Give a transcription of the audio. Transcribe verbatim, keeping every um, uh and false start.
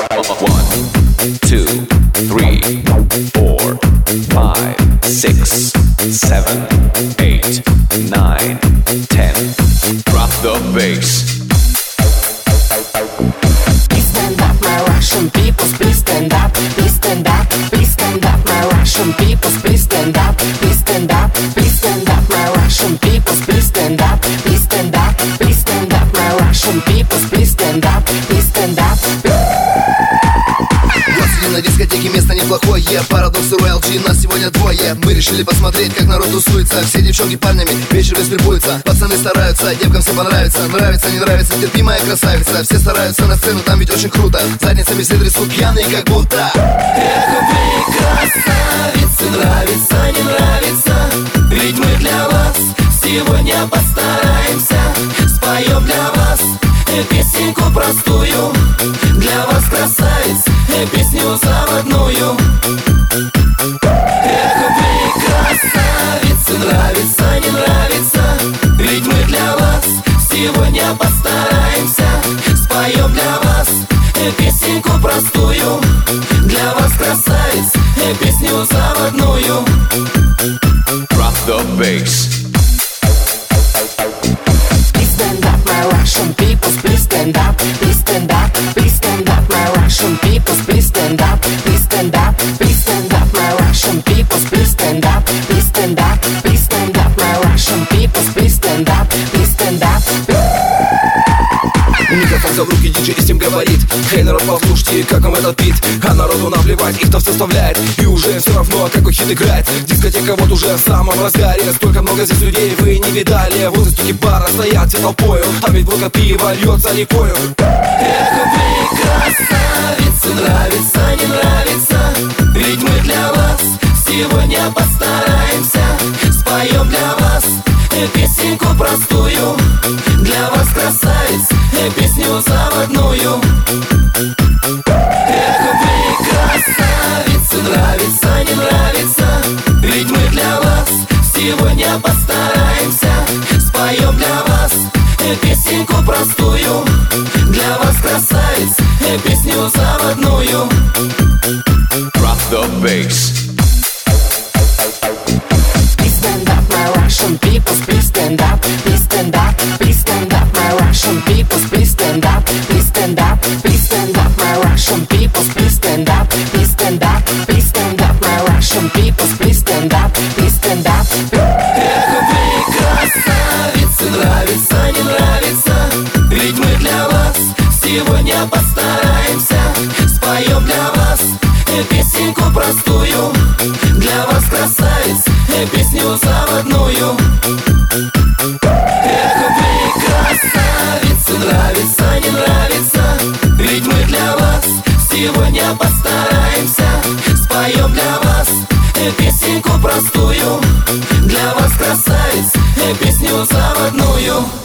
One, two, three, four, five, six, seven, eight, nine, ten. Drop the bass. Please stand up, my Russian peoples. Please stand up, please stand up, please stand up, my Russian peoples. Please stand up, please stand up, please stand up, my Russian peoples. Please stand up, please stand up, please stand up, my Russian peoples. Please stand up, please stand up. На дискотеке место неплохое. Парадокс и Роyal G, нас сегодня двое. Мы решили посмотреть, как народ тусуется. Все девчонки парнями, вечер бесприбуется. Пацаны стараются, девкам все понравится. Нравится, не нравится, терпимая красавица. Все стараются на сцену, там ведь очень круто. Задницами все трясут пьяные, как будто. Эх, вы красавицы, нравится, не нравится. Ведь мы для вас сегодня постараемся. Споем для вас песенку простую. Для вас, красавиц, песню заводную. Эх, вы красавицы, нравится, не нравится. Ведь мы для вас сегодня постараемся. Споем для вас песенку простую. Для вас, красавиц, песню заводную. Drop the bass. Please stand up, my Russian peoples. Please stand up, please stand up, please stand up, my Russian peoples. Please stand up, please stand up, please stand up, my Russian peoples. Please stand up, please stand up, please stand up, my Russian peoples. Please stand up, please stand up. Микрофон взял в руки, диджей и с ним говорит: хей, народ, послушайте, как вам этот бит. А народу наплевать, их-то все вставляет. И уже все равно, какой хит играет. Дискотека вот уже в самом разгаре. Столько много здесь людей вы не видали. Возле стуки бара стоят все толпою. А ведь водка пива льется рекою. Эх, вы красавицы, нравится, не нравится. Ведь мы для вас сегодня постараемся. Споем для вас песенку простую. Для вас, красавиц, песню заводную. Эх, вы красавицы, нравится, не нравится. Ведь мы для вас сегодня постараемся. Споем для вас песенку простую. Для вас, красавиц, песню заводную. Drop the bass. Please stand up, my Russian peoples. Please stand up, please stand up, please stand up, my Russian peoples. Please stand up, please stand up, please stand up, my Russian peoples. Please stand up, please stand up, please stand up, my Russian peoples. Please stand up, please stand up. Эх, вы красавицы, нравится, не нравится. Ведь мы для вас сегодня постараемся. Споем для вас песенку простую. Для вас, красавиц, песню заводную. Эх, вы красавицы, нравится, не нравится. Ведь мы для вас сегодня постараемся. Споем для вас песенку простую. Для вас, красавиц, песню заводную.